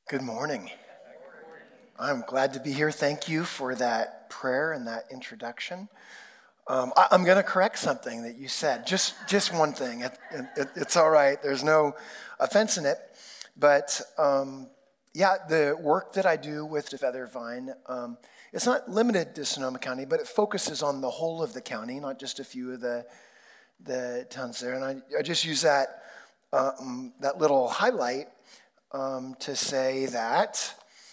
Good morning. I'm glad to be here. Thank you for that prayer and that introduction. I'm going to correct something that you said. Just one thing. It's all right. There's no offense in it. But the work that I do with Feathervine, it's not limited to Sonoma County, but it focuses on the whole of the county, not just a few of the towns there. And I just use that little highlight to say that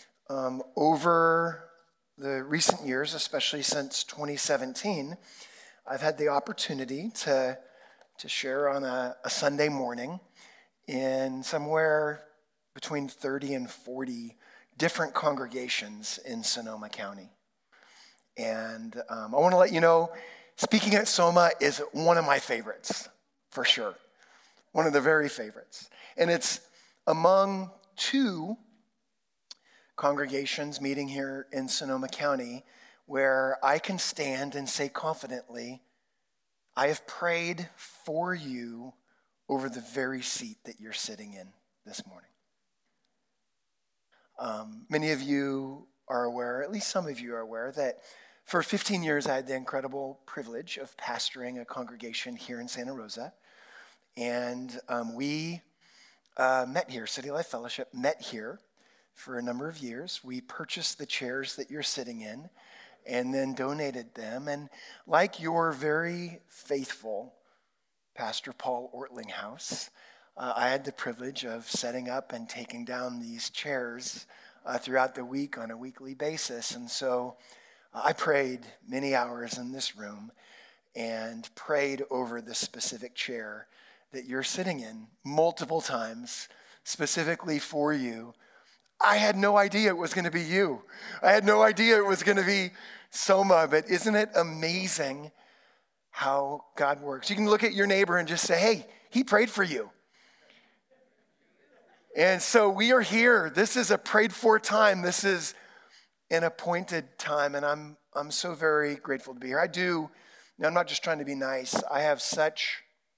over the recent years, especially since 2017, I've had the opportunity to share on a Sunday morning in somewhere between 30 and 40 different congregations in Sonoma County. And I want to let you know, speaking at Soma is one of my favorites, for sure. One of the very favorites. And it's among two congregations meeting here in Sonoma County where I can stand and say confidently, I have prayed for you over the very seat that you're sitting in this morning. Many of you are aware, at least some of you are aware, that for 15 years I had the incredible privilege of pastoring a congregation here in Santa Rosa. And we met here, City Life Fellowship met here for a number of years. We purchased the chairs that you're sitting in and then donated them. And like your very faithful Pastor Paul Ortlinghouse, I had the privilege of setting up and taking down these chairs throughout the week on a weekly basis. And so I prayed many hours in this room and prayed over the specific chair that you're sitting in multiple times, specifically for you. I had no idea it was going to be you. I had no idea it was going to be Soma, but isn't it amazing how God works? You can look at your neighbor and just say, hey, he prayed for you. And so we are here. This is a prayed for time. This is an appointed time, and I'm so very grateful to be here. I'm not just trying to be nice. I have such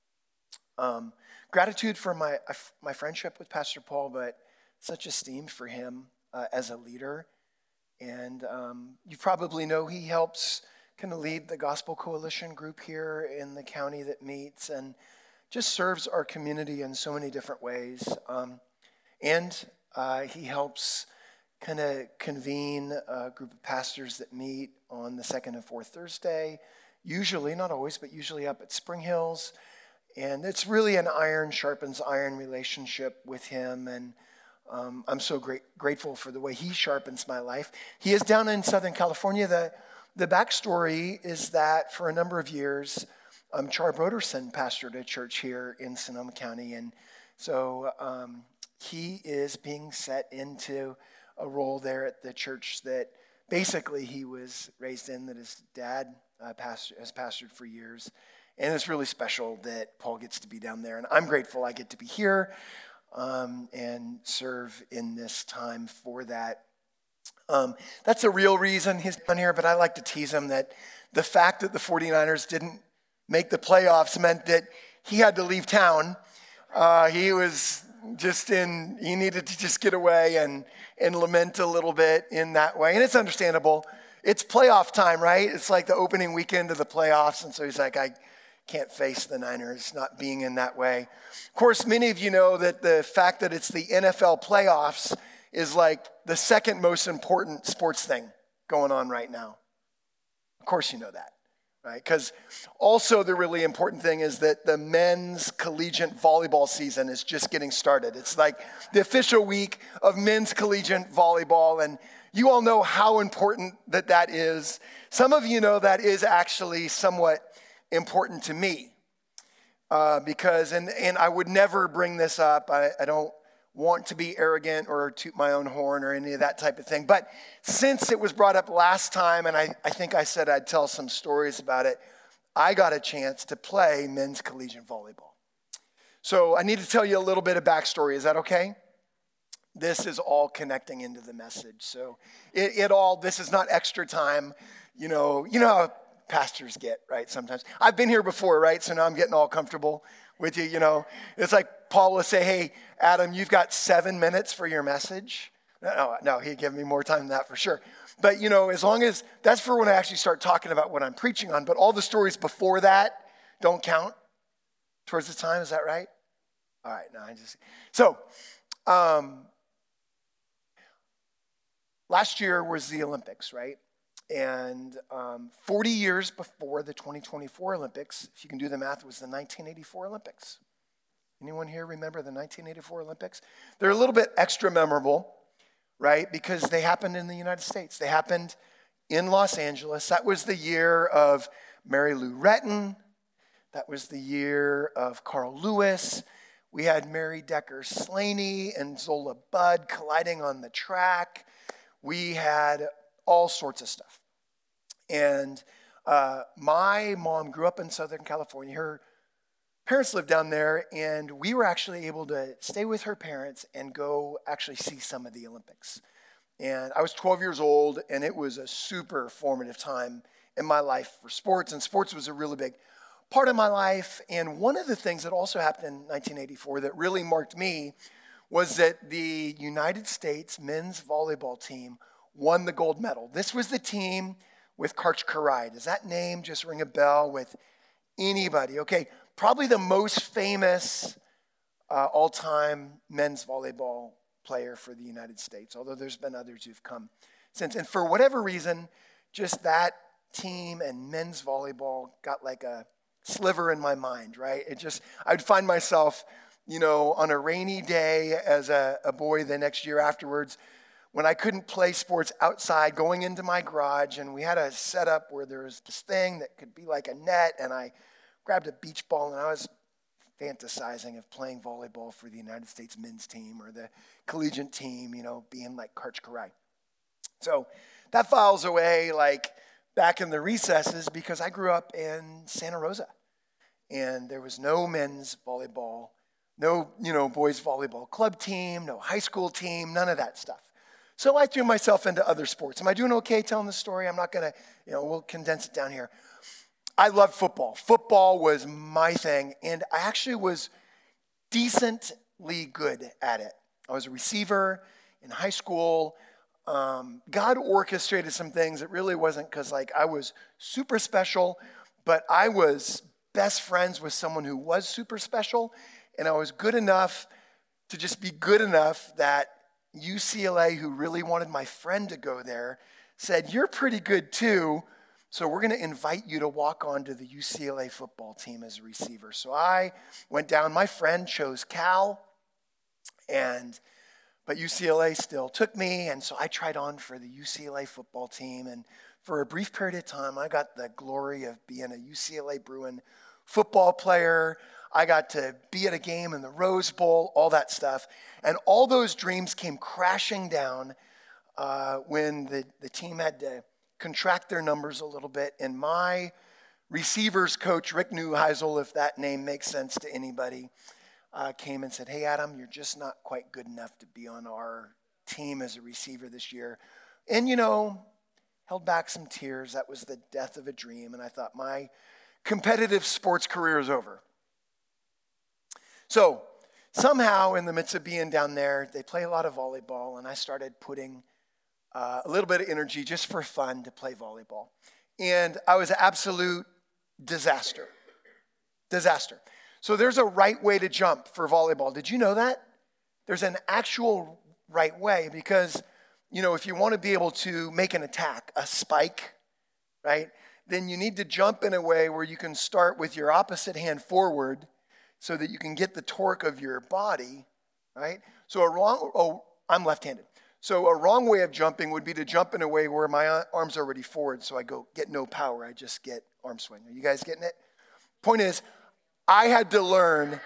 gratitude for my friendship with Pastor Paul, but such esteem for him as a leader. And you probably know he helps kind of lead the Gospel Coalition group here in the county that meets and just serves our community in so many different ways. And he helps kind of convene a group of pastors that meet on the second and fourth Thursday, usually, not always, but usually up at Spring Hills. And it's really an iron sharpens iron relationship with him. And I'm so grateful for the way he sharpens my life. He is down in Southern California. The backstory is that for a number of years, Char Broderson pastored a church here in Sonoma County. And so he is being set into a role there at the church that basically he was raised in, that his dad has pastored for years. And it's really special that Paul gets to be down there. And I'm grateful I get to be here and serve in this time for that. That's a real reason he's down here, but I like to tease him that the fact that the 49ers didn't make the playoffs meant that he had to leave town. He needed to just get away and lament a little bit in that way. And it's understandable. It's playoff time, right? It's like the opening weekend of the playoffs. And so he's like, I can't face the Niners not being in that way. Of course, many of you know that the fact that it's the NFL playoffs is like the second most important sports thing going on right now. Of course you know that, right? Because also the really important thing is that the men's collegiate volleyball season is just getting started. It's like the official week of men's collegiate volleyball, and you all know how important that is. Some of you know that is actually somewhat important to me because, and I would never bring this up. I don't want to be arrogant or toot my own horn or any of that type of thing. But since it was brought up last time, and I think I said I'd tell some stories about it, I got a chance to play men's collegiate volleyball. So I need to tell you a little bit of backstory. Is that okay? This is all connecting into the message. So this is not extra time. You know how pastors get, right, sometimes. I've been here before, right, so now I'm getting all comfortable with you, It's like Paul will say, hey, Adam, you've got 7 minutes for your message. No, he'd give me more time than that for sure. But, as long as, that's for when I actually start talking about what I'm preaching on. But all the stories before that don't count towards the time. Is that right? All right, So, last year was the Olympics, right? And 40 years before the 2024 Olympics, if you can do the math, it was the 1984 Olympics. Anyone here remember the 1984 Olympics? They're a little bit extra memorable, right? Because they happened in the United States. They happened in Los Angeles. That was the year of Mary Lou Retton. That was the year of Carl Lewis. We had Mary Decker Slaney and Zola Budd colliding on the track. We had all sorts of stuff. And my mom grew up in Southern California. Her parents lived down there, and we were actually able to stay with her parents and go actually see some of the Olympics. And I was 12 years old, and it was a super formative time in my life for sports, and sports was a really big part of my life. And one of the things that also happened in 1984 that really marked me was that the United States men's volleyball team won the gold medal. This was the team with Karch Kiraly. Does that name just ring a bell with anybody? Okay, probably the most famous all-time men's volleyball player for the United States, although there's been others who've come since. And for whatever reason, just that team and men's volleyball got like a sliver in my mind, right? I'd find myself, on a rainy day as a boy the next year afterwards, when I couldn't play sports outside, going into my garage, and we had a setup where there was this thing that could be like a net, and I grabbed a beach ball, and I was fantasizing of playing volleyball for the United States men's team or the collegiate team, being like Karch Kiraly. So that files away like back in the recesses because I grew up in Santa Rosa, and there was no men's volleyball, no, boys volleyball club team, no high school team, none of that stuff. So I threw myself into other sports. Am I doing okay telling the story? I'm not going to, we'll condense it down here. I love football. Football was my thing, and I actually was decently good at it. I was a receiver in high school. God orchestrated some things. It really wasn't because I was super special, but I was best friends with someone who was super special, and I was good enough to just be good enough that UCLA, who really wanted my friend to go there, said, "You're pretty good too, so we're going to invite you to walk onto the UCLA football team as a receiver." So I went down. My friend chose Cal, but UCLA still took me, and so I tried on for the UCLA football team, and for a brief period of time, I got the glory of being a UCLA Bruin football player. I got to be at a game in the Rose Bowl, all that stuff. And all those dreams came crashing down when the team had to contract their numbers a little bit. And my receivers coach, Rick Neuheisel, if that name makes sense to anybody, came and said, "Hey, Adam, you're just not quite good enough to be on our team as a receiver this year." And, held back some tears. That was the death of a dream. And I thought, my competitive sports career is over. So somehow in the midst of being down there, they play a lot of volleyball, and I started putting a little bit of energy just for fun to play volleyball. And I was an absolute disaster. So there's a right way to jump for volleyball. Did you know that? There's an actual right way because, if you want to be able to make an attack, a spike, right, then you need to jump in a way where you can start with your opposite hand forward so that you can get the torque of your body, right? So I'm left-handed. So a wrong way of jumping would be to jump in a way where my arm's already forward, so I get no power. I just get arm swing. Are you guys getting it? Point is, I had to learn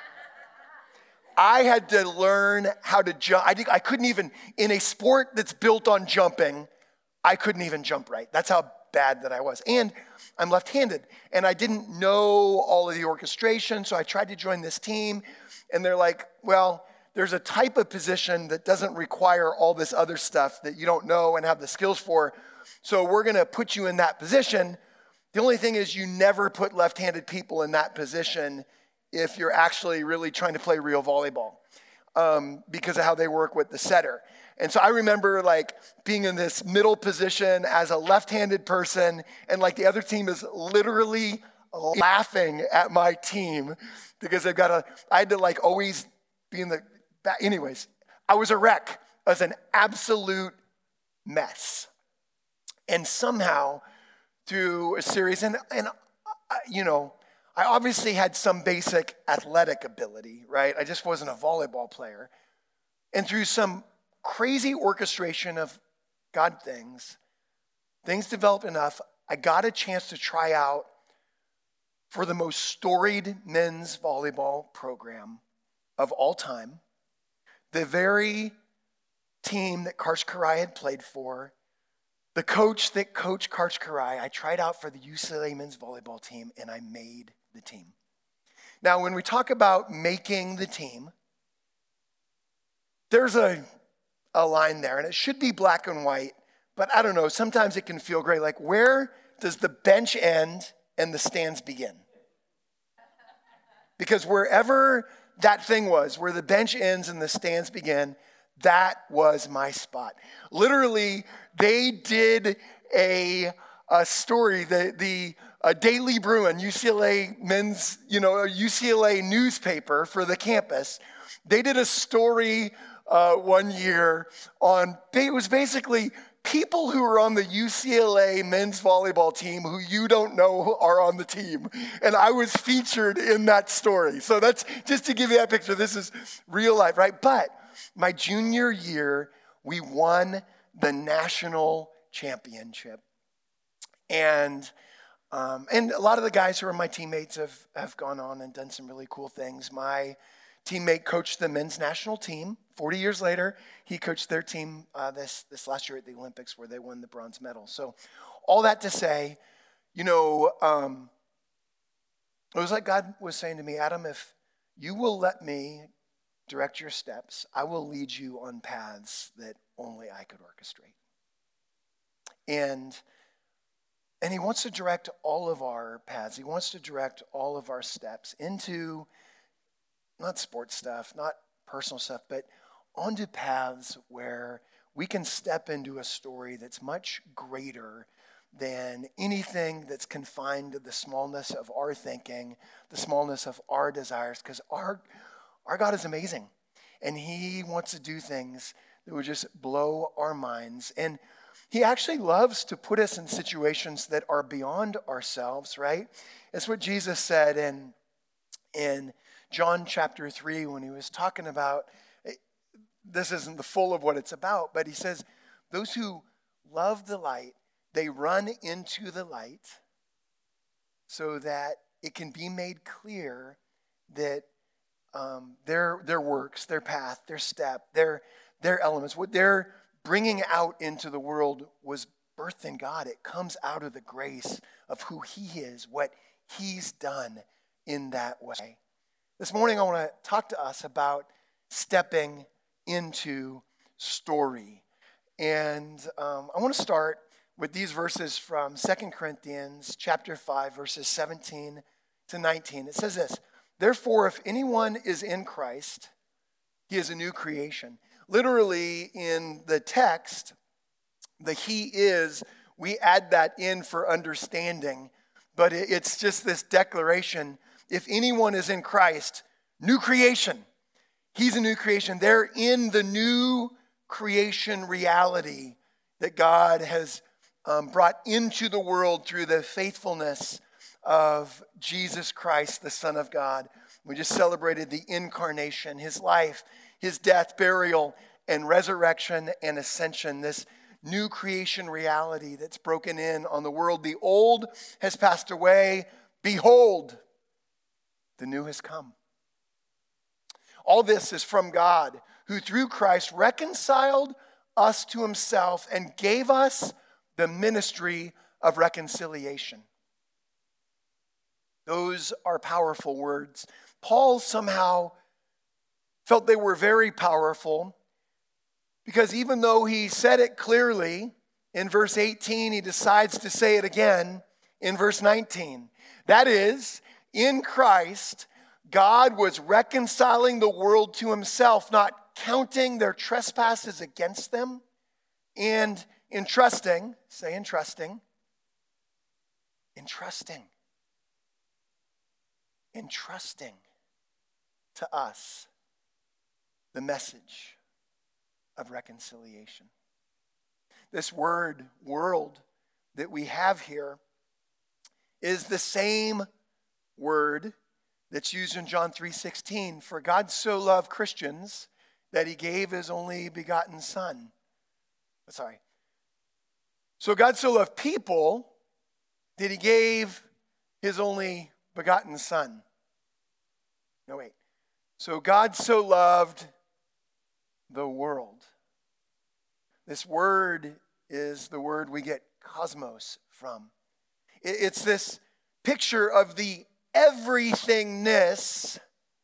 how to jump. I couldn't even, in a sport that's built on jumping, I couldn't even jump right. That's how bad that I was. And I'm left-handed, and I didn't know all of the orchestration, so I tried to join this team, and they're like, "Well, there's a type of position that doesn't require all this other stuff that you don't know and have the skills for, so we're going to put you in that position. The only thing is you never put left-handed people in that position if you're actually really trying to play real volleyball." because of how they work with the setter. And so I remember like being in this middle position as a left-handed person, and like the other team is literally laughing at my team because I had to like always be in the back. Anyways, I was a wreck. I was an absolute mess. And somehow through a series, and I obviously had some basic athletic ability, right? I just wasn't a volleyball player. And through some crazy orchestration of God things developed enough. I got a chance to try out for the most storied men's volleyball program of all time. The very team that Karch Kiraly had played for, the coach that coached Karch Kiraly, I tried out for the UCLA men's volleyball team, and I made the team. Now, when we talk about making the team, there's a line there, and it should be black and white, but I don't know, sometimes it can feel gray. Like, where does the bench end and the stands begin? Because wherever that thing was, where the bench ends and the stands begin, that was my spot. Literally, they did a story, the Daily Bruin, UCLA men's, UCLA newspaper for the campus. They did a story one year on, it was basically people who are on the UCLA men's volleyball team who you don't know are on the team. And I was featured in that story. So that's just to give you that picture. This is real life, right? But my junior year, we won the national championship. And a lot of the guys who are my teammates have gone on and done some really cool things. My teammate coached the men's national team. 40 years later, he coached their team this last year at the Olympics where they won the bronze medal. So all that to say, it was like God was saying to me, Adam, if you will let me direct your steps, I will lead you on paths that only I could orchestrate. And he wants to direct all of our paths. He wants to direct all of our steps into not sports stuff, not personal stuff, but onto paths where we can step into a story that's much greater than anything that's confined to the smallness of our thinking, the smallness of our desires, because our God is amazing. And he wants to do things that would just blow our minds. And he actually loves to put us in situations that are beyond ourselves, right? It's what Jesus said in John chapter 3 when he was talking about, this isn't the full of what it's about, but he says, those who love the light, they run into the light so that it can be made clear that their works, their path, their step, their elements, what they're bringing out into the world was birthed in God. It comes out of the grace of who he is, what he's done in that way. This morning I want to talk to us about stepping into story. And I want to start with these verses from 2 Corinthians chapter 5, verses 17 to 19. It says this, therefore, if anyone is in Christ, he is a new creation. Literally in the text, the he is, we add that in for understanding, but it's just this declaration. If anyone is in Christ, new creation. He's a new creation. They're in the new creation reality that God has brought into the world through the faithfulness of Jesus Christ, the Son of God. We just celebrated the incarnation, his life, his death, burial, and resurrection and ascension, this new creation reality that's broken in on the world. The old has passed away. Behold, the new has come. All this is from God, who through Christ reconciled us to himself and gave us the ministry of reconciliation. Those are powerful words. Paul somehow felt they were very powerful because even though he said it clearly in verse 18, he decides to say it again in verse 19. That is, in Christ, God was reconciling the world to himself, not counting their trespasses against them, and entrusting to us the message of reconciliation. This word, world, that we have here is the same word that's used in John 3:16. For God so loved Christians that he gave his only begotten son. So God so loved people that he gave his only begotten son. So God so loved the world. This word is the word we get cosmos from. It's this picture of the everythingness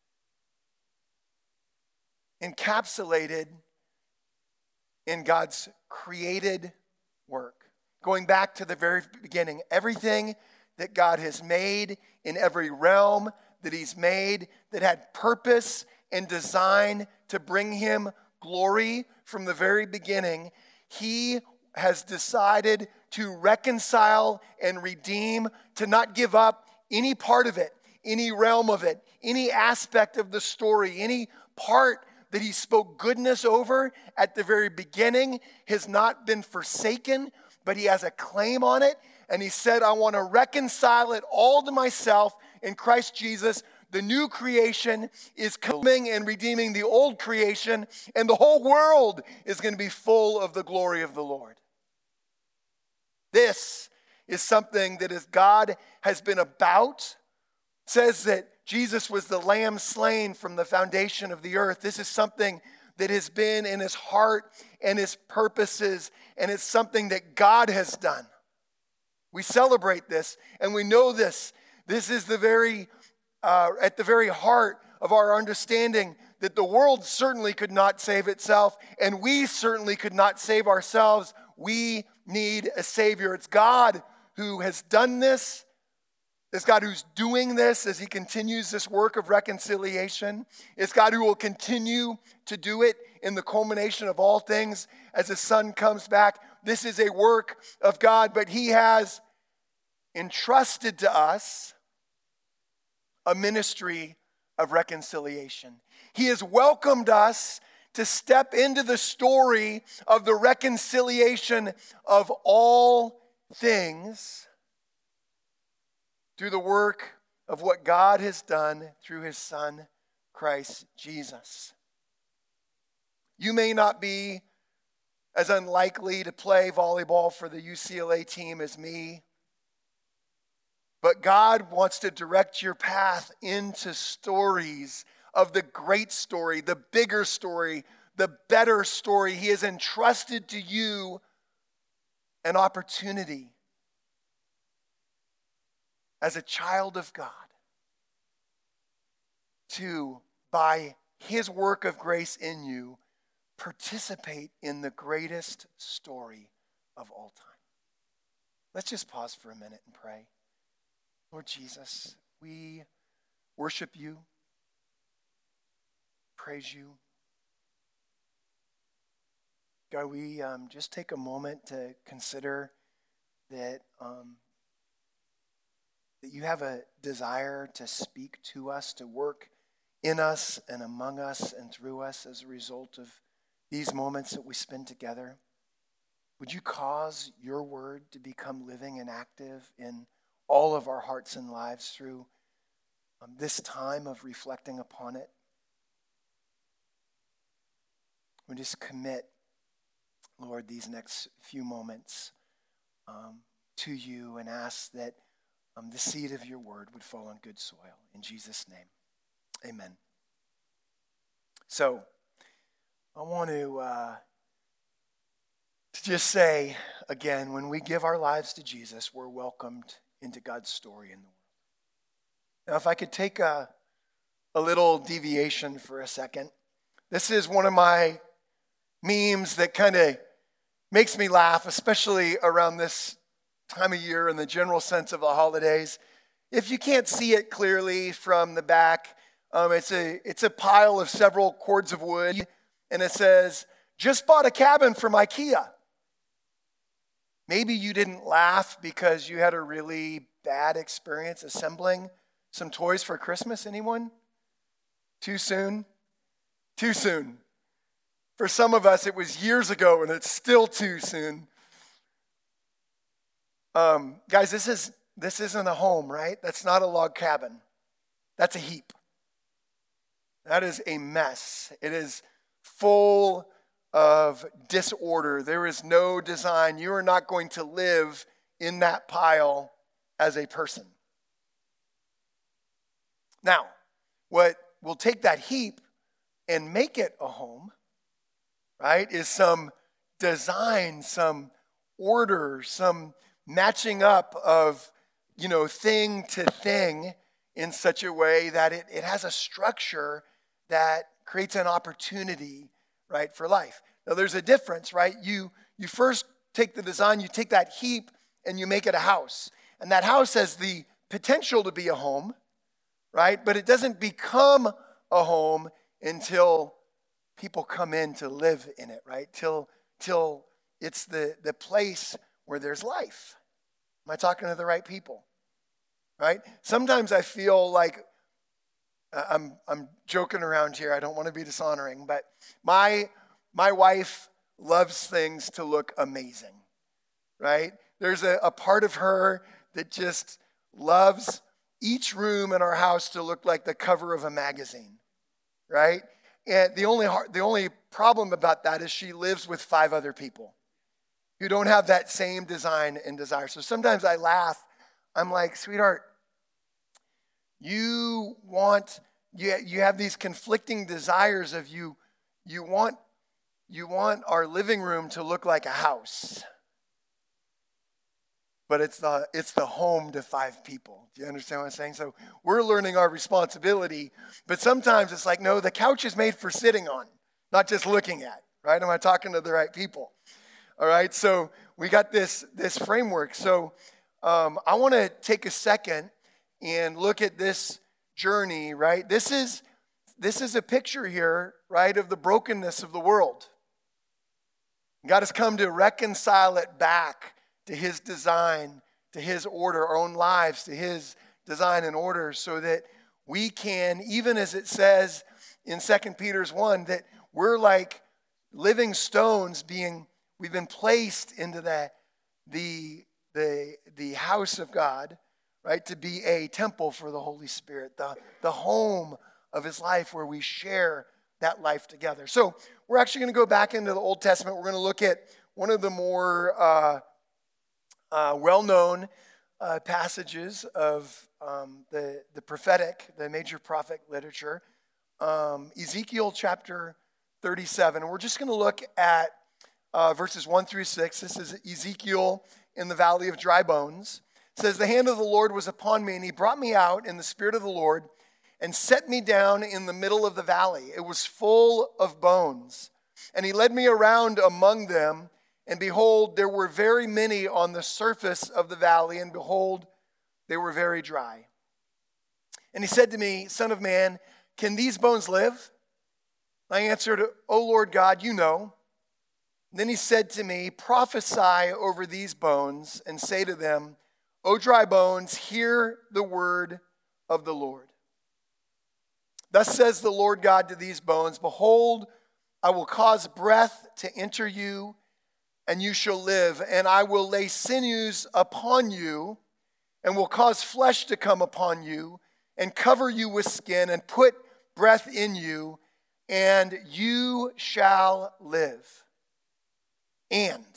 encapsulated in God's created work. Going back to the very beginning, everything that God has made in every realm that he's made that had purpose and design to bring him glory from the very beginning, he has decided to reconcile and redeem, to not give up any part of it, any realm of it, any aspect of the story, any part that he spoke goodness over at the very beginning has not been forsaken, but he has a claim on it. And he said, I want to reconcile it all to myself in Christ Jesus. The new creation is coming and redeeming the old creation, and the whole world is going to be full of the glory of the Lord. This is something that as God has been about. It says that Jesus was the lamb slain from the foundation of the earth. This is something that has been in his heart and his purposes, and it's something that God has done. We celebrate this, and we know this. This is the very at the very heart of our understanding that the world certainly could not save itself, and we certainly could not save ourselves. We need a Savior. It's God who has done this. It's God who's doing this as he continues this work of reconciliation. It's God who will continue to do it in the culmination of all things as his Son comes back. This is a work of God, but he has entrusted to us a ministry of reconciliation. He has welcomed us to step into the story of the reconciliation of all things through the work of what God has done through his Son, Christ Jesus. You may not be as unlikely to play volleyball for the UCLA team as me, but God wants to direct your path into stories of the great story, the bigger story, the better story. He has entrusted to you an opportunity as a child of God to, by his work of grace in you, participate in the greatest story of all time. Let's just pause for a minute and pray. Lord Jesus, we worship you, praise you. God, we just take a moment to consider that that you have a desire to speak to us, to work in us and among us and through us as a result of these moments that we spend together. Would you cause your word to become living and active in all of our hearts and lives through this time of reflecting upon it? We just commit, Lord, these next few moments to you and ask that the seed of your word would fall on good soil. In Jesus' name, amen. So, I want to just say again, when we give our lives to Jesus, we're welcomed into God's story in the world. Now, if I could take a little deviation for a second. This is one of my memes that kind of makes me laugh, especially around this time of year in the general sense of the holidays. If you can't see it clearly from the back, It's a pile of several cords of wood, and it says, "Just bought a cabin from IKEA." Maybe you didn't laugh because you had a really bad experience assembling some toys for Christmas. Anyone? Too soon? Too soon. For some of us, it was years ago, and it's still too soon. Guys, this isn't a home, right? That's not a log cabin. That's a heap. That is a mess. It is full of disorder. There is no design. You are not going to live in that pile as a person. Now, what will take that heap and make it a home, right, is some design, some order, some matching up of, thing to thing in such a way that it has a structure that creates an opportunity, right, for life. Now, there's a difference, right? You first take the design, you take that heap, and you make it a house. And that house has the potential to be a home, right? But it doesn't become a home until people come in to live in it, right? Till it's the place where there's life. Am I talking to the right people? Right? Sometimes I feel like I'm joking around here. I don't want to be dishonoring, but my wife loves things to look amazing, right? There's a part of her that just loves each room in our house to look like the cover of a magazine, right? And the only problem about that is she lives with 5 other people who don't have that same design and desire. So sometimes I laugh. I'm like, sweetheart, you have these conflicting desires of you want our living room to look like a house, but it's the home to 5 people. Do you understand what I'm saying? So we're learning our responsibility, but sometimes it's like, no, the couch is made for sitting on, not just looking at, right? Am I talking to the right people? All right, so we got this framework. So I want to take a second and look at this journey, right? This is a picture here, right, of the brokenness of the world. God has come to reconcile it back to his design, to his order, our own lives, to his design and order, so that we can, even as it says in 2 Peter 1, that we're like living stones we've been placed into the house of God, right, to be a temple for the Holy Spirit, the home of his life where we share that life together. So we're actually going to go back into the Old Testament. We're going to look at one of the more well-known passages of the prophetic, the major prophet literature, Ezekiel chapter 37. And we're just going to look at verses 1 through 6. This is Ezekiel in the valley of dry bones. It says, "The hand of the Lord was upon me, and he brought me out in the spirit of the Lord and set me down in the middle of the valley. It was full of bones. And he led me around among them, and behold, there were very many on the surface of the valley, and behold, they were very dry. And he said to me, Son of man, can these bones live? I answered, O Lord God, you know. Then he said to me, prophesy over these bones and say to them, O dry bones, hear the word of the Lord. Thus says the Lord God to these bones, behold, I will cause breath to enter you, and you shall live, and I will lay sinews upon you, and will cause flesh to come upon you, and cover you with skin, and put breath in you, and you shall live. And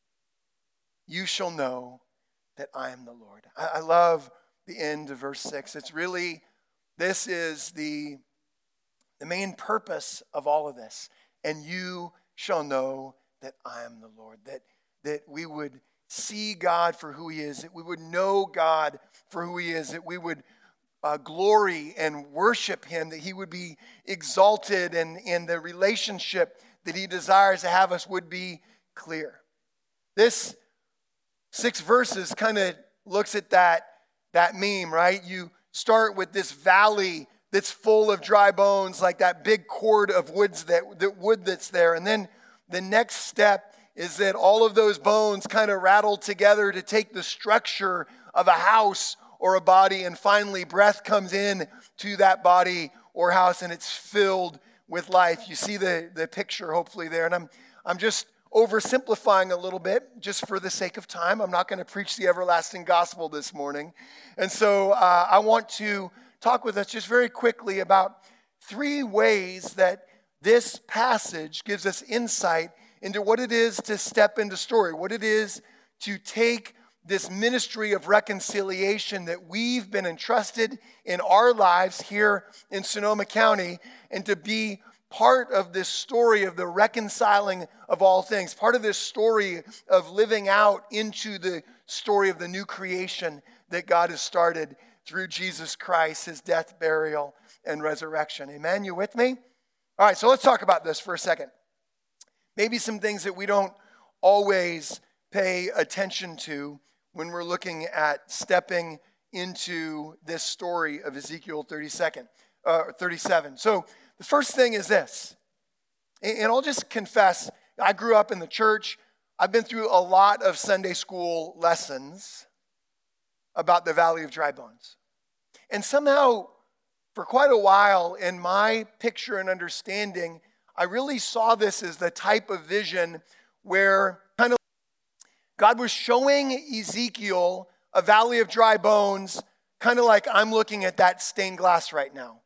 you shall know that I am the Lord. I love the end of verse 6. It's really, this is the main purpose of all of this. And you shall know that I am the Lord. That we would see God for who he is. That we would know God for who he is. That we would glory and worship him. That he would be exalted, and in the relationship that he desires to have us would be clear. This 6 verses kind of looks at that meme, right? You start with this valley that's full of dry bones, like that big cord of wood that's there. And then the next step is that all of those bones kind of rattle together to take the structure of a house or a body, and finally breath comes in to that body or house, and it's filled with life. You see the picture hopefully there, and I'm just oversimplifying a little bit just for the sake of time. I'm not going to preach the everlasting gospel this morning. And so I want to talk with us just very quickly about 3 ways that this passage gives us insight into what it is to step into story, what it is to take this ministry of reconciliation that we've been entrusted in our lives here in Sonoma County, and to be part of this story of the reconciling of all things, part of this story of living out into the story of the new creation that God has started through Jesus Christ, his death, burial, and resurrection. Amen? You with me? All right, so let's talk about this for a second. Maybe some things that we don't always pay attention to when we're looking at stepping into this story of Ezekiel 37. So the first thing is this, and I'll just confess, I grew up in the church. I've been through a lot of Sunday school lessons about the Valley of Dry Bones. And somehow, for quite a while, in my picture and understanding, I really saw this as the type of vision where kind of God was showing Ezekiel a valley of dry bones, kind of like I'm looking at that stained glass right now.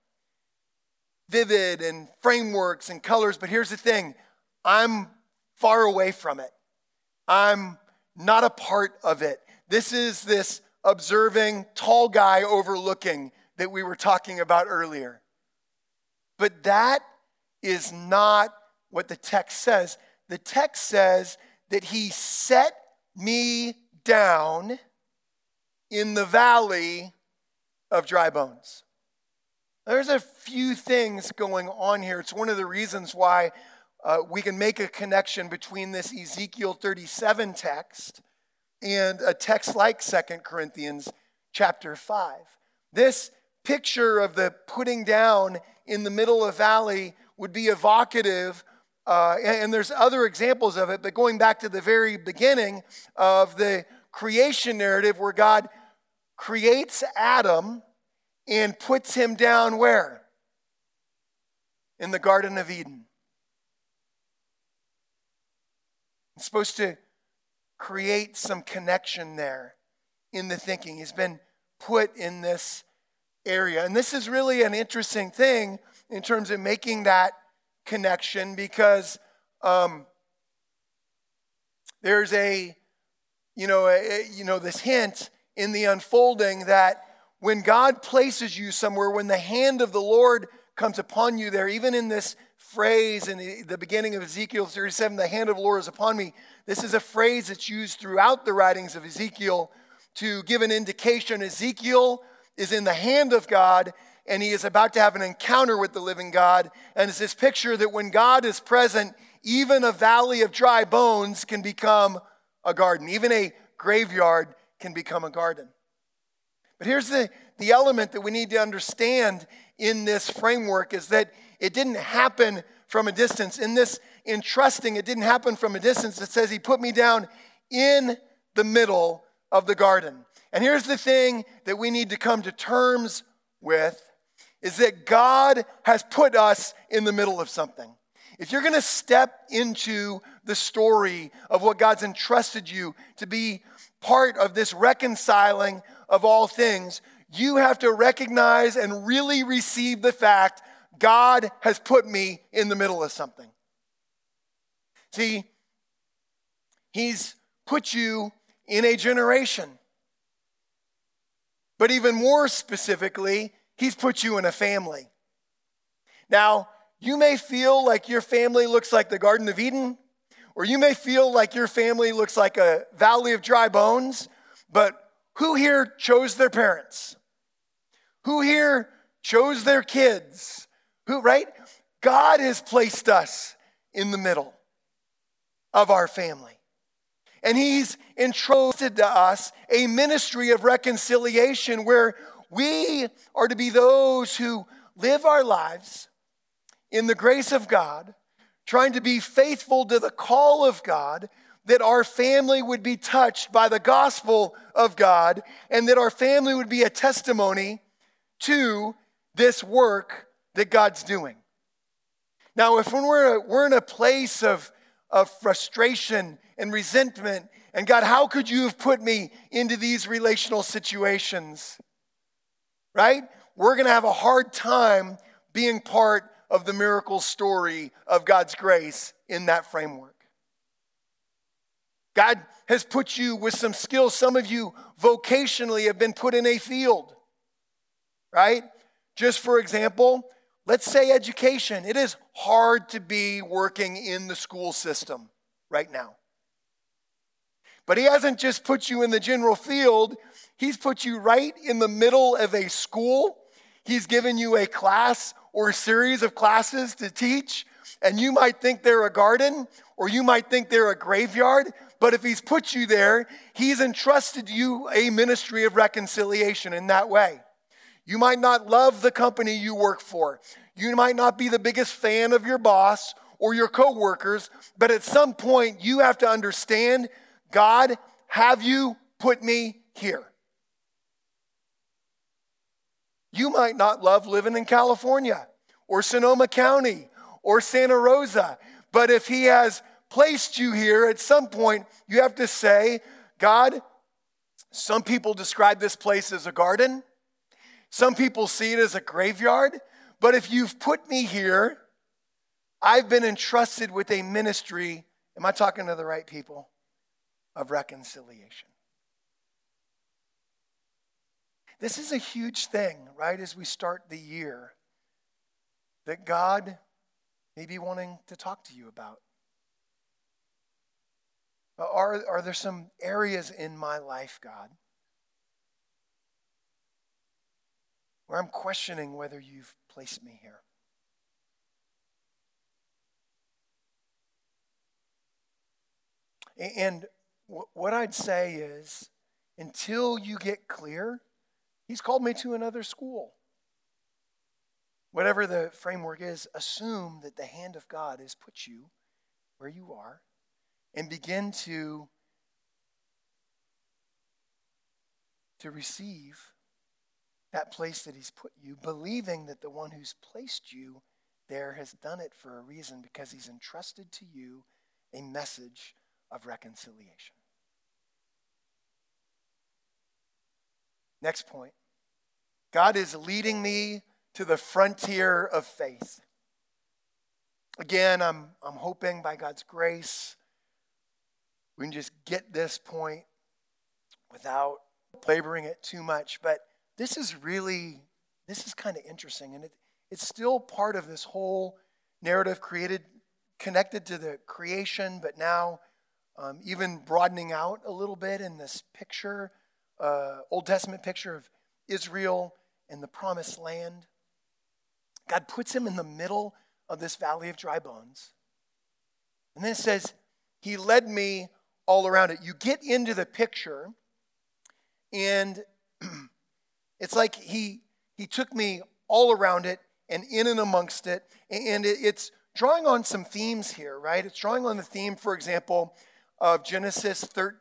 Vivid and frameworks and colors, but here's the thing, I'm far away from it. I'm not a part of it. This is this observing, tall guy overlooking that we were talking about earlier. But that is not what the text says. The text says that he set me down in the valley of dry bones. There's a few things going on here. It's one of the reasons why we can make a connection between this Ezekiel 37 text and a text like 2 Corinthians chapter 5. This picture of the putting down in the middle of valley would be evocative, and there's other examples of it, but going back to the very beginning of the creation narrative where God creates Adam and puts him down where? In the Garden of Eden. It's supposed to create some connection there in the thinking. He's been put in this area. And this is really an interesting thing in terms of making that connection, because there's this hint in the unfolding that when God places you somewhere, when the hand of the Lord comes upon you there, even in this phrase in the beginning of Ezekiel 37, the hand of the Lord is upon me. This is a phrase that's used throughout the writings of Ezekiel to give an indication. Ezekiel is in the hand of God, and he is about to have an encounter with the living God. And it's this picture that when God is present, even a valley of dry bones can become a garden. Even a graveyard can become a garden. But here's the element that we need to understand in this framework is that it didn't happen from a distance. In trusting, it didn't happen from a distance. It says he put me down in the middle of the garden. And here's the thing that we need to come to terms with, is that God has put us in the middle of something. If you're going to step into the story of what God's entrusted you to be part of this reconciling of all things, you have to recognize and really receive the fact God has put me in the middle of something. See, he's put you in a generation. But even more specifically, he's put you in a family. Now, you may feel like your family looks like the Garden of Eden, or you may feel like your family looks like a valley of dry bones, but who here chose their parents? Who here chose their kids? Who, right? God has placed us in the middle of our family. And he's entrusted to us a ministry of reconciliation where we are to be those who live our lives in the grace of God, trying to be faithful to the call of God, that our family would be touched by the gospel of God, and that our family would be a testimony to this work that God's doing. Now, if we're in a place of frustration and resentment, and God, how could you have put me into these relational situations? Right? We're going to have a hard time being part of the miracle story of God's grace in that framework. God has put you with some skills. Some of you vocationally have been put in a field, right? Just for example, let's say education. It is hard to be working in the school system right now. But he hasn't just put you in the general field. He's put you right in the middle of a school. He's given you a class or a series of classes to teach. And you might think they're a garden, or you might think they're a graveyard. But if he's put you there, he's entrusted you a ministry of reconciliation in that way. You might not love the company you work for. You might not be the biggest fan of your boss or your coworkers, but at some point you have to understand, God, have you put me here? You might not love living in California or Sonoma County or Santa Rosa, but if he has placed you here, at some point you have to say, God, some people describe this place as a garden. Some people see it as a graveyard. But if you've put me here, I've been entrusted with a ministry, am I talking to the right people, of reconciliation. This is a huge thing, right, as we start the year, that God may be wanting to talk to you about. Are there some areas in my life, God, where I'm questioning whether you've placed me here? And what I'd say is, until you get clear, he's called me to another school. Whatever the framework is, assume that the hand of God has put you where you are, and begin to receive that place that he's put you, believing that the one who's placed you there has done it for a reason, because he's entrusted to you a message of reconciliation. Next point. God is leading me to the frontier of faith. Again, I'm hoping by God's grace we can just get this point without laboring it too much. But this is kind of interesting. And it's still part of this whole narrative connected to the creation, but now even broadening out a little bit in this picture, Old Testament picture of Israel and the promised land. God puts him in the middle of this valley of dry bones. And then it says, he led me all around it. You get into the picture, and it's like he took me all around it and in and amongst it. And it's drawing on some themes here, right? It's drawing on the theme, for example, of Genesis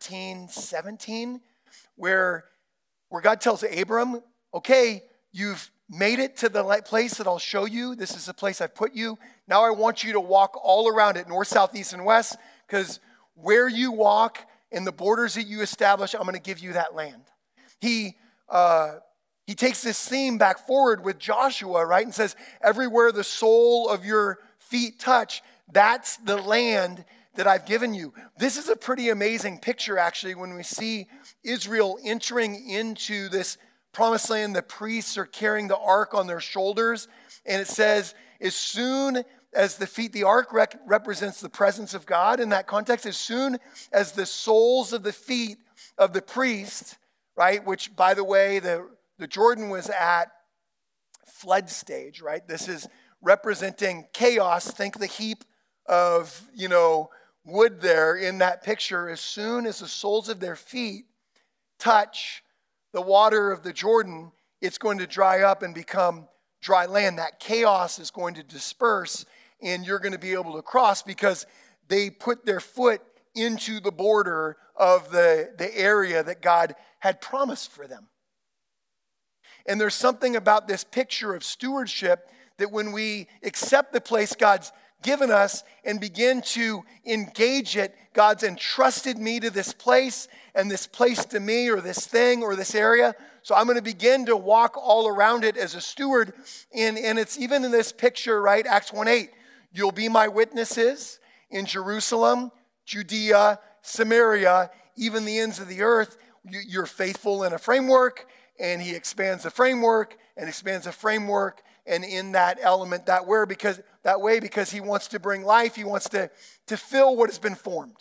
13:17, where God tells Abram, okay, you've made it to the place that I'll show you. This is the place I've put you. Now I want you to walk all around it, north, south, east, and west, because where you walk and the borders that you establish, I'm going to give you that land. He takes this theme back forward with Joshua, right, and says, everywhere the sole of your feet touch, that's the land that I've given you. This is a pretty amazing picture, actually, when we see Israel entering into this promised land. The priests are carrying the ark on their shoulders, and it says, as soon as the ark represents the presence of God in that context, as soon as the soles of the feet of the priest, right, which, by the way, the Jordan was at flood stage, right? This is representing chaos. Think the heap of, wood there in that picture. As soon as the soles of their feet touch the water of the Jordan, it's going to dry up and become dry land. That chaos is going to disperse, and you're going to be able to cross because they put their foot into the border of the area that God had promised for them. And there's something about this picture of stewardship that when we accept the place God's given us and begin to engage it, God's entrusted me to this place and this place to me, or this thing or this area. So I'm going to begin to walk all around it as a steward. And it's even in this picture, right? Acts 1:8. You'll be my witnesses in Jerusalem, Judea, Samaria, even the ends of the earth. You're faithful in a framework, and he expands the framework and expands the framework. And in that element, that way, because he wants to bring life, he wants to fill what has been formed.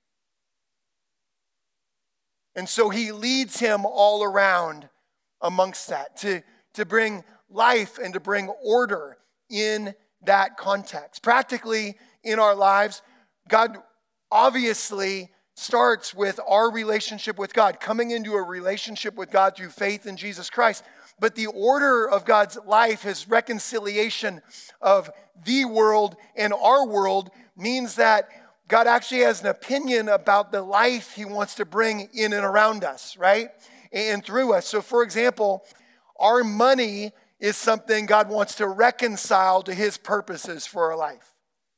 And so he leads him all around amongst that to bring life and to bring order in that context. Practically in our lives, God obviously starts with our relationship with God, coming into a relationship with God through faith in Jesus Christ. But the order of God's life, his reconciliation of the world and our world, means that God actually has an opinion about the life he wants to bring in and around us, right? And through us. So for example, our money is something God wants to reconcile to his purposes for our life.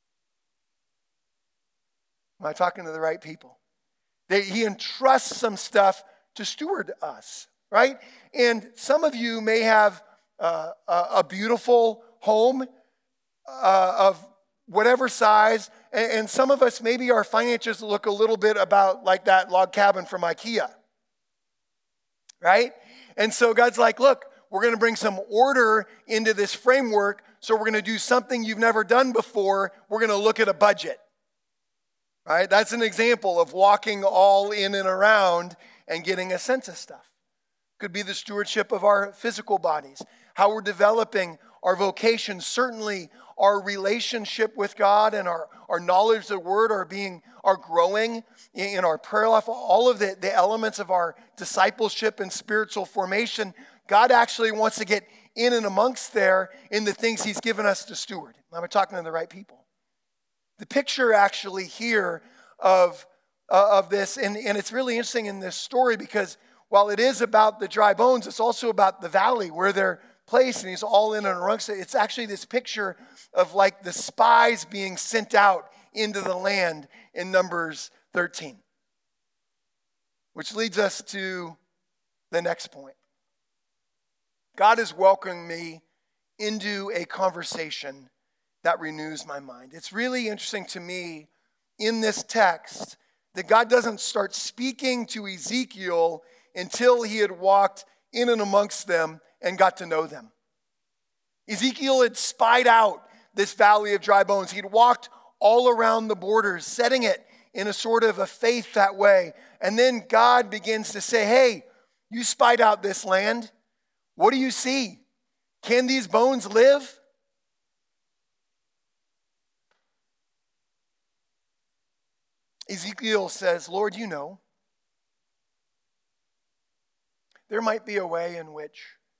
Am I talking to the right people? He entrusts some stuff to steward us, right? And some of you may have a beautiful home of whatever size, and some of us, maybe our finances look a little bit about like that log cabin from IKEA, right? And so God's like, look, we're going to bring some order into this framework, so we're going to do something you've never done before. We're going to look at a budget, right? That's an example of walking all in and around and getting a sense of stuff. Could be the stewardship of our physical bodies, how we're developing our vocation. Certainly our relationship with God and our knowledge of the Word are growing in our prayer life. All of the elements of our discipleship and spiritual formation, God actually wants to get in and amongst there in the things he's given us to steward. I'm talking to the right people. The picture actually here of this, and it's really interesting in this story because while it is about the dry bones, it's also about the valley where they're placed, and he's all in and amongst it. It's actually this picture of like the spies being sent out into the land in Numbers 13. Which leads us to the next point. God is welcoming me into a conversation that renews my mind. It's really interesting to me in this text that God doesn't start speaking to Ezekiel until he had walked in and amongst them and got to know them. Ezekiel had spied out this valley of dry bones. He'd walked all around the borders, setting it in a sort of a faith that way. And then God begins to say, hey, you spied out this land. What do you see? Can these bones live? Ezekiel says, Lord, you know. There might be a way in which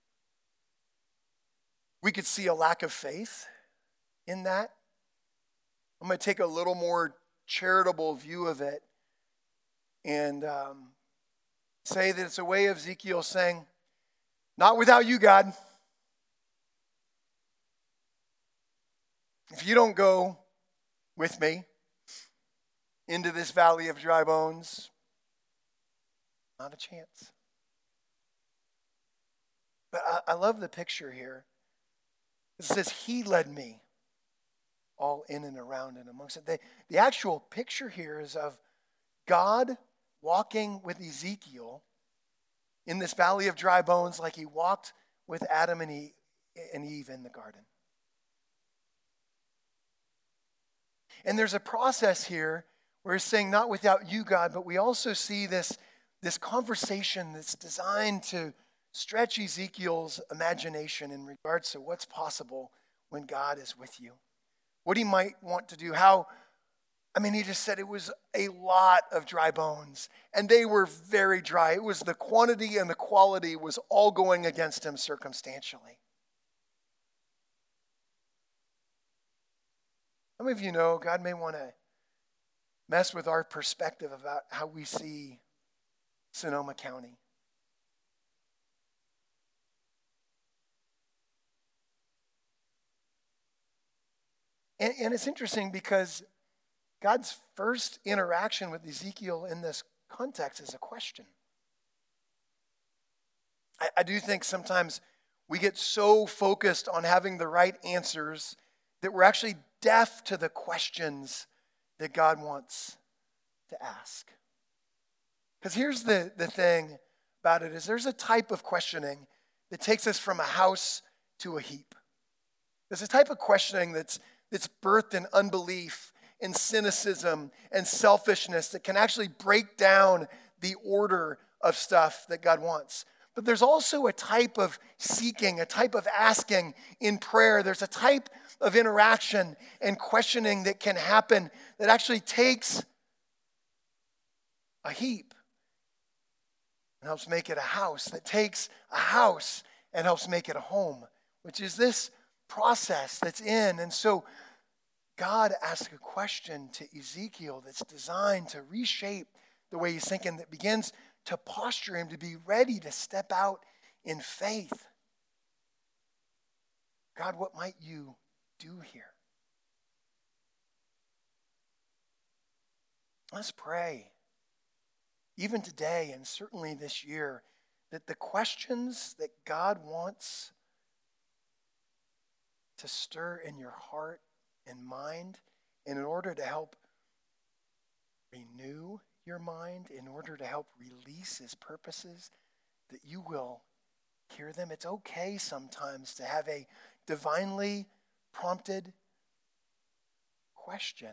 we could see a lack of faith in that. I'm going to take a little more charitable view of it and say that it's a way of Ezekiel saying, not without you, God. If you don't go with me into this valley of dry bones, not a chance. But I love the picture here. It says, he led me all in and around and amongst it. The actual picture here is of God walking with Ezekiel in this valley of dry bones like he walked with Adam and Eve in the garden. And there's a process here where he's saying, not without you, God, but we also see this conversation that's designed to stretch Ezekiel's imagination in regards to what's possible when God is with you. What he might want to do, he just said it was a lot of dry bones, and they were very dry. It was the quantity and the quality was all going against him circumstantially. Some of you know God may want to mess with our perspective about how we see Sonoma County. And it's interesting because God's first interaction with Ezekiel in this context is a question. I do think sometimes we get so focused on having the right answers that we're actually deaf to the questions that God wants to ask. Because here's the thing about it is there's a type of questioning that takes us from a house to a heap. There's a type of questioning that's birthed in unbelief, in cynicism, and selfishness that can actually break down the order of stuff that God wants. But there's also a type of seeking, a type of asking in prayer. There's a type of interaction and questioning that can happen that actually takes a heap and helps make it a house, that takes a house and helps make it a home, which is this process that's in. And so God asks a question to Ezekiel that's designed to reshape the way he's thinking, that begins to posture him to be ready to step out in faith. God, what might you do here? Let's pray, even today and certainly this year, that the questions that God wants to stir in your heart and mind, and in order to help renew your mind, in order to help release his purposes, that you will hear them. It's okay sometimes to have a divinely prompted question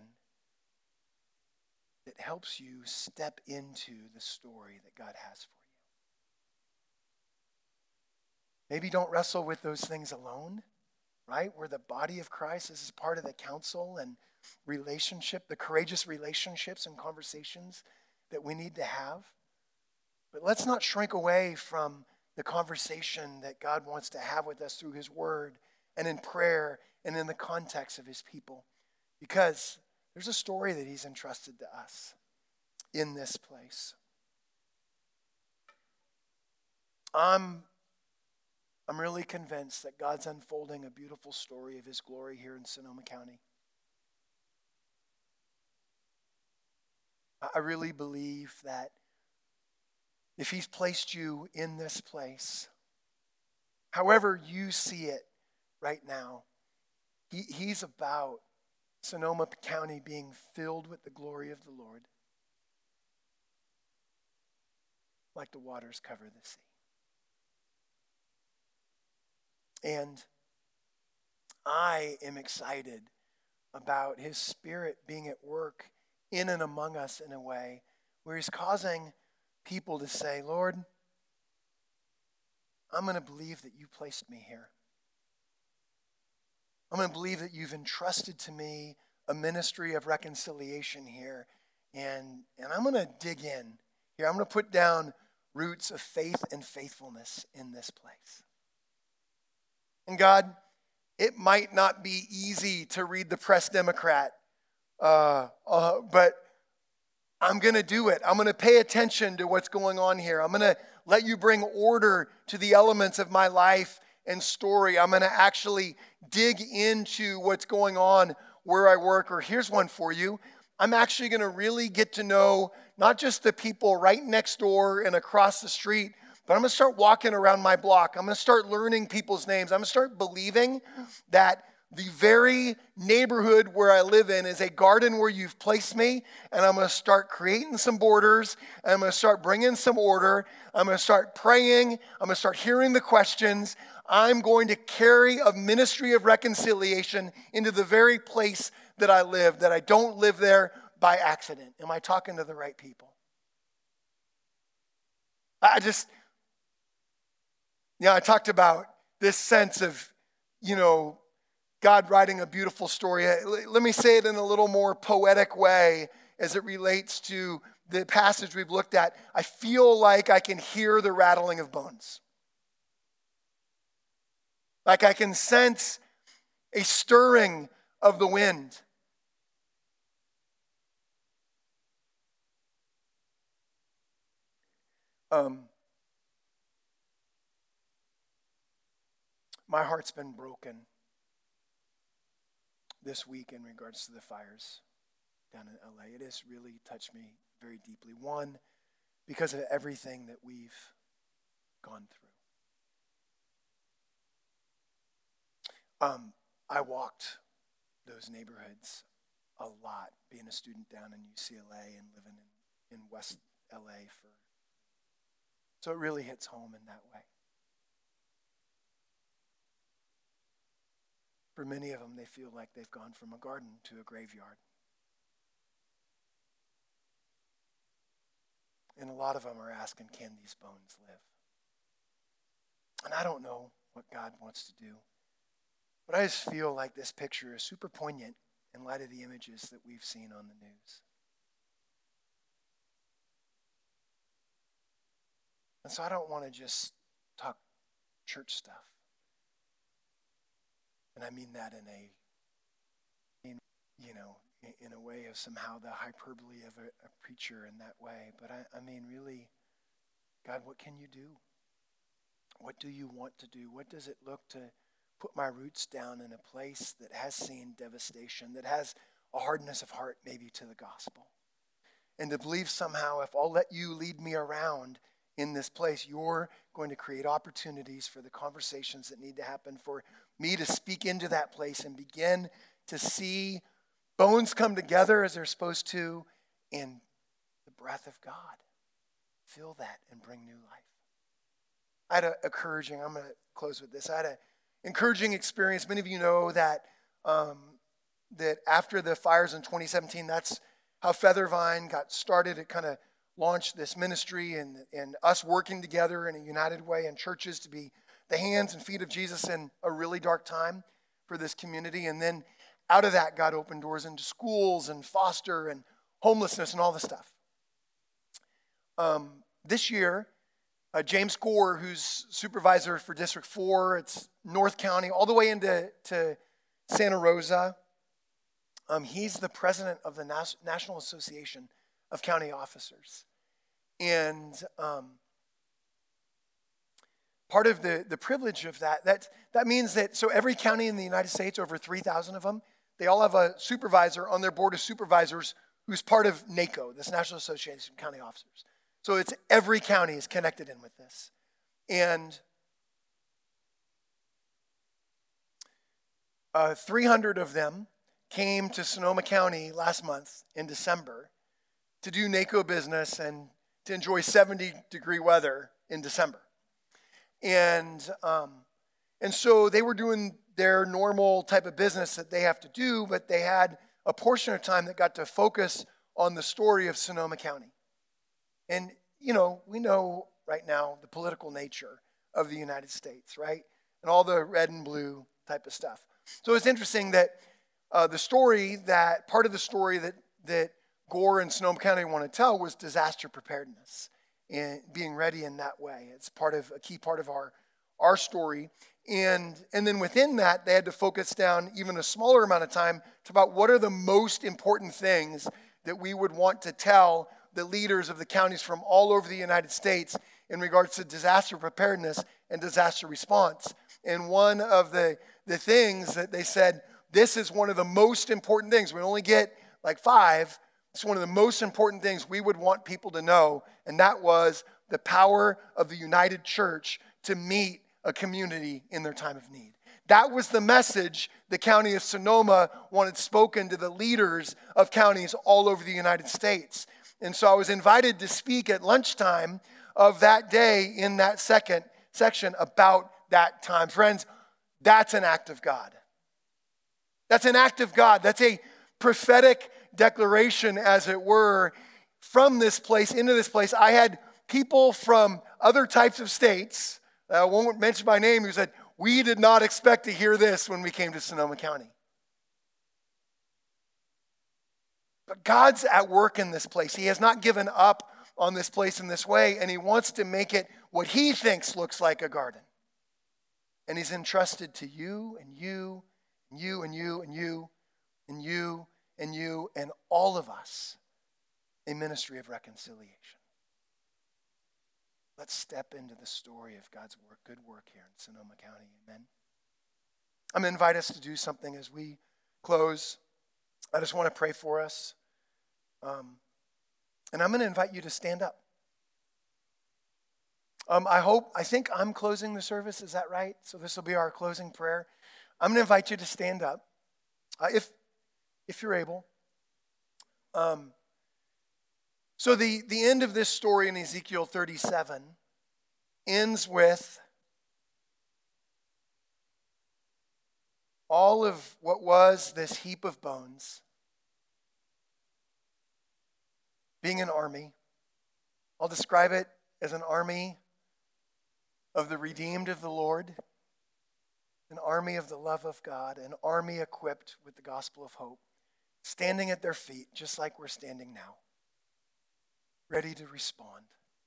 that helps you step into the story that God has for you. Maybe don't wrestle with those things alone, right? We're the body of Christ. This is part of the counsel and relationship, the courageous relationships and conversations that we need to have. But let's not shrink away from the conversation that God wants to have with us through his word and in prayer and in the context of his people. Because there's a story that he's entrusted to us in this place. I'm really convinced that God's unfolding a beautiful story of his glory here in Sonoma County. I really believe that if he's placed you in this place, however you see it right now, he's about Sonoma County being filled with the glory of the Lord, like the waters cover the sea. And I am excited about his Spirit being at work in and among us in a way where he's causing people to say, Lord, I'm going to believe that you placed me here. I'm going to believe that you've entrusted to me a ministry of reconciliation here. And I'm going to dig in here. I'm going to put down roots of faith and faithfulness in this place. And God, it might not be easy to read the Press Democrat, but I'm going to do it. I'm going to pay attention to what's going on here. I'm going to let you bring order to the elements of my life and story. I'm going to actually dig into what's going on where I work. Or here's one for you. I'm actually going to really get to know not just the people right next door and across the street, but I'm going to start walking around my block. I'm going to start learning people's names. I'm going to start believing that the very neighborhood where I live in is a garden where you've placed me, and I'm going to start creating some borders, and I'm going to start bringing some order. I'm going to start praying. I'm going to start hearing the questions. I'm going to carry a ministry of reconciliation into the very place that I live, that I don't live there by accident. Am I talking to the right people? I talked about this sense of, God writing a beautiful story. Let me say it in a little more poetic way as it relates to the passage we've looked at. I feel like I can hear the rattling of bones. Like I can sense a stirring of the wind My heart's been broken this week in regards to the fires down in LA. It has really touched me very deeply. One, because of everything that we've gone through. I walked those neighborhoods a lot, being a student down in UCLA and living in West LA so it really hits home in that way. For many of them, they feel like they've gone from a garden to a graveyard. And a lot of them are asking, can these bones live? And I don't know what God wants to do. But I just feel like this picture is super poignant in light of the images that we've seen on the news. And so I don't want to just talk church stuff. And I mean that in a way of somehow the hyperbole of a preacher in that way. But I mean, really, God, what can you do? What do you want to do? What does it look to put my roots down in a place that has seen devastation, that has a hardness of heart maybe to the gospel? And to believe somehow if I'll let you lead me around in this place, you're going to create opportunities for the conversations that need to happen, for me to speak into that place and begin to see bones come together as they're supposed to, and the breath of God fill that and bring new life. I had I'm going to close with this. I had an encouraging experience. Many of you know that that after the fires in 2017, that's how Feathervine got started. It kind of launched this ministry and us working together in a united way in churches to be the hands and feet of Jesus in a really dark time for this community. And then out of that, God opened doors into schools and foster and homelessness and all the stuff. This year, James Gore, who's supervisor for District 4, it's North County, all the way into Santa Rosa. He's the president of the National Association of County Officers. And part of the privilege of that means that, so every county in the United States, over 3,000 of them, they all have a supervisor on their board of supervisors who's part of NACO, this National Association of County Officers. So it's every county is connected in with this. And 300 of them came to Sonoma County last month in December to do NACO business and to enjoy 70-degree weather in December. And so they were doing their normal type of business that they have to do, but they had a portion of time that got to focus on the story of Sonoma County. And, we know right now the political nature of the United States, right? And all the red and blue type of stuff. So it's interesting that part of the story that Gore and Sonoma County want to tell was disaster preparedness and being ready in that way. It's a key part of our story. And then within that, they had to focus down even a smaller amount of time to about what are the most important things that we would want to tell the leaders of the counties from all over the United States in regards to disaster preparedness and disaster response. And one of the things that they said, this is one of the most important things. We only get like 5. It's one of the most important things we would want people to know, and that was the power of the united church to meet a community in their time of need. That was the message the county of Sonoma wanted spoken to the leaders of counties all over the United States. And so I was invited to speak at lunchtime of that day in that second section about that time. Friends, that's an act of God. That's an act of God. That's a prophetic declaration, as it were, from this place into this place. I had people from other types of states, I won't mention by name, who said, we did not expect to hear this when we came to Sonoma County. But God's at work in this place. He has not given up on this place in this way, and he wants to make it what he thinks looks like a garden. And he's entrusted to you and you and you and you and you and you and you and all. all of us a ministry of reconciliation. let's step into the story of God's work, good work here in Sonoma County. Amen. I'm going to invite us to do something as we close. I just want to pray for us. And I'm going to invite you to stand up. I think I'm closing the service. Is that right? So this will be our closing prayer. I'm going to invite you to stand up, if you're able. So the end of this story in Ezekiel 37 ends with all of what was this heap of bones being an army. I'll describe it as an army of the redeemed of the Lord, an army of the love of God, an army equipped with the gospel of hope, standing at their feet just like we're standing now, ready to respond.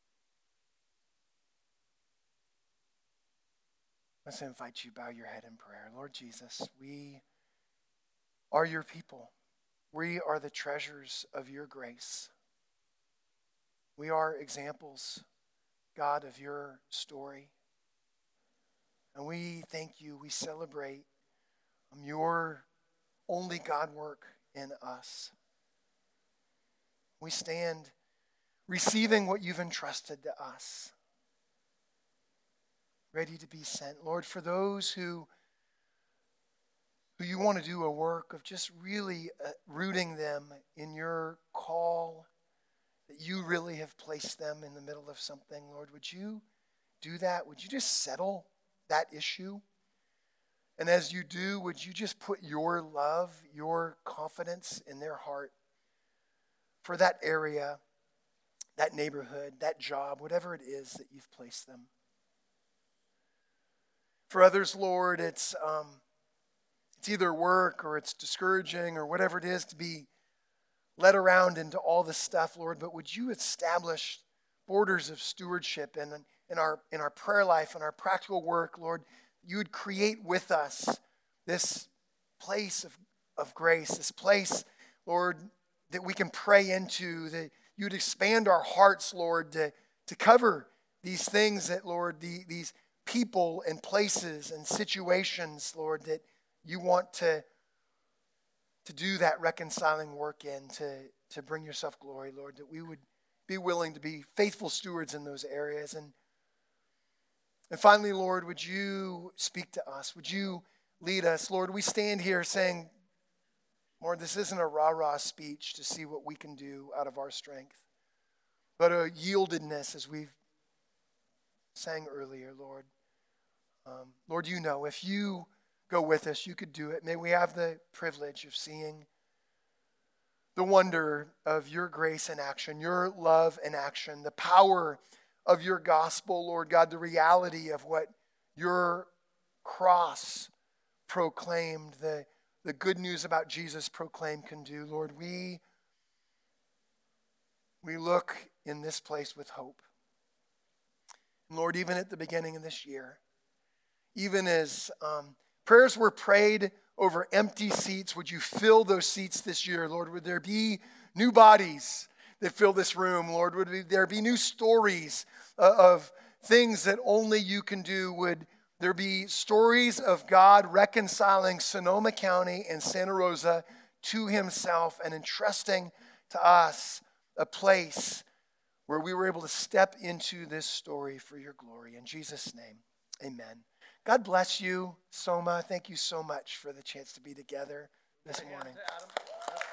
Let's invite you, bow your head in prayer. Lord Jesus, we are your people. We are the treasures of your grace. We are examples, God, of your story. And we thank you, we celebrate your only God work in us. We stand receiving what you've entrusted to us, ready to be sent. Lord, for those who you want to do a work of just really rooting them in your call, that you really have placed them in the middle of something, Lord, would you do that? Would you just settle that issue? And as you do, would you just put your love, your confidence in their heart for that area, that neighborhood, that job, whatever it is that you've placed them? For others, Lord, it's either work or it's discouraging or whatever it is to be led around into all this stuff, Lord. But would you establish borders of stewardship in our prayer life and our practical work, Lord? You would create with us this place of grace, this place, Lord, that we can pray into, that you'd expand our hearts, Lord, to cover these things that, Lord, these people and places and situations, Lord, that you want to do that reconciling work in, to bring yourself glory, Lord, that we would be willing to be faithful stewards in those areas. And finally, Lord, would you speak to us? Would you lead us? Lord, we stand here saying, Lord, this isn't a rah-rah speech to see what we can do out of our strength, but a yieldedness, as we've sang earlier, Lord. Lord, you know, if you go with us, you could do it. May we have the privilege of seeing the wonder of your grace in action, your love in action, the power of your gospel, Lord God, the reality of what your cross proclaimed, the good news about Jesus proclaimed can do. Lord, we look in this place with hope. And Lord, even at the beginning of this year, even as prayers were prayed over empty seats, would you fill those seats this year, Lord? Would there be new bodies that fill this room, Lord? Would there be new stories of things that only you can do? Would there be stories of God reconciling Sonoma County and Santa Rosa to himself and entrusting to us a place where we were able to step into this story for your glory? In Jesus' name, amen. God bless you, Soma. Thank you so much for the chance to be together this morning.